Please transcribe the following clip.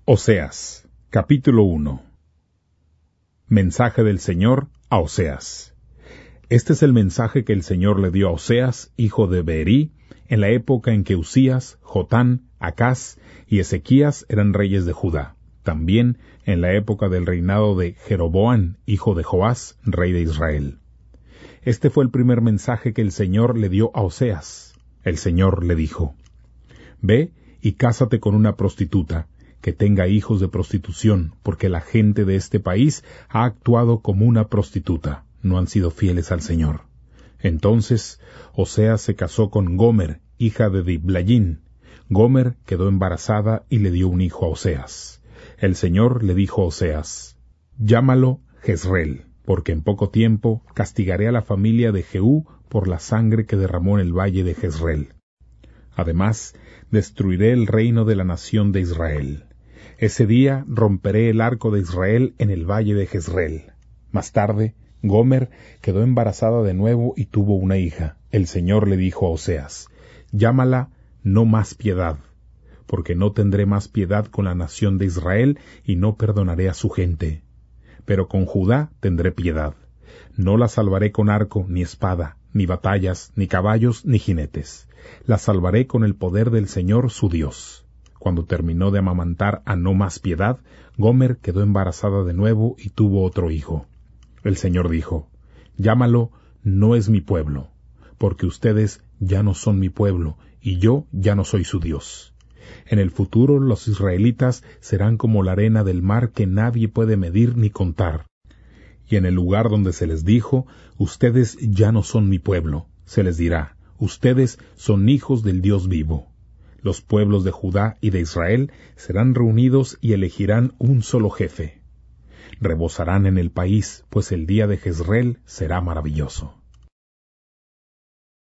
Oseas, capítulo 1. Mensaje del Señor a Oseas. Este es el mensaje que el Señor le dio a Oseas, hijo de Beerí, en la época en que Uzías, Jotán, Acaz y Ezequías eran reyes de Judá, también en la época del reinado de Jeroboam, hijo de Joás, rey de Israel. Este fue el primer mensaje que el Señor le dio a Oseas. El Señor le dijo: Ve y cásate con una prostituta, que tenga hijos de prostitución, porque la gente de este país ha actuado como una prostituta, no han sido fieles al Señor. Entonces Oseas se casó con Gomer, hija de Diblaim. Gomer quedó embarazada y le dio un hijo a Oseas. El Señor le dijo a Oseas: Llámalo Jezreel, porque en poco tiempo castigaré a la familia de Jehú por la sangre que derramó en el valle de Jezreel. Además, destruiré el reino de la nación de Israel. Ese día romperé el arco de Israel en el valle de Jezreel. Más tarde, Gomer quedó embarazada de nuevo y tuvo una hija. El Señor le dijo a Oseas: Llámala No Más Piedad, porque no tendré más piedad con la nación de Israel y no perdonaré a su gente. Pero con Judá tendré piedad. No la salvaré con arco, ni espada, ni batallas, ni caballos, ni jinetes. La salvaré con el poder del Señor su Dios. Cuando terminó de amamantar a No Más Piedad, Gomer quedó embarazada de nuevo y tuvo otro hijo. El Señor dijo: Llámalo No Es Mi Pueblo, porque ustedes ya no son mi pueblo, y yo ya no soy su Dios. En el futuro los israelitas serán como la arena del mar que nadie puede medir ni contar. Y en el lugar donde se les dijo: Ustedes ya no son mi pueblo, se les dirá: Ustedes son hijos del Dios vivo. Los pueblos de Judá y de Israel serán reunidos y elegirán un solo jefe. Rebosarán en el país, pues el día de Jezreel será maravilloso.